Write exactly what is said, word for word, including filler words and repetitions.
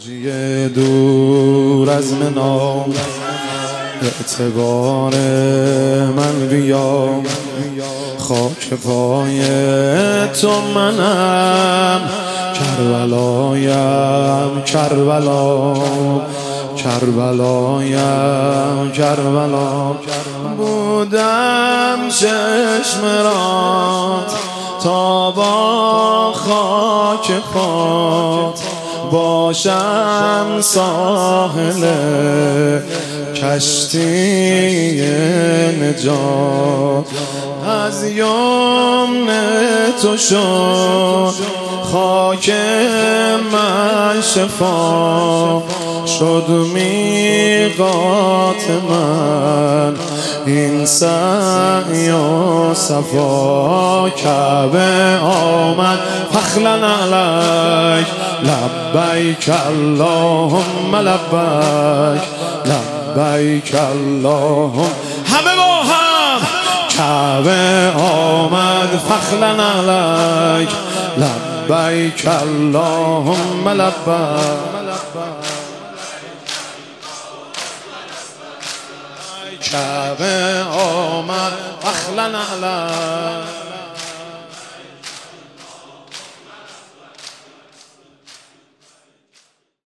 حاجی دور از منا اعتبار من بیا، خاک پای تو منم، کربلایم کربلا کربلایم کربلا. بودم چشم رات تا با خاک پات باشم ساحل کشتی نجات. از یمن تو شد خاک من شفا، شد میقات من این سعی و صفا. کعبه آمد فخلن علیک، لبیک اللهم لبیک، لبیک اللهم. همه با هم کعبه آمد فخلن علیک، لبیک اللهم لبیک. کعبه آمد فخلن علیک.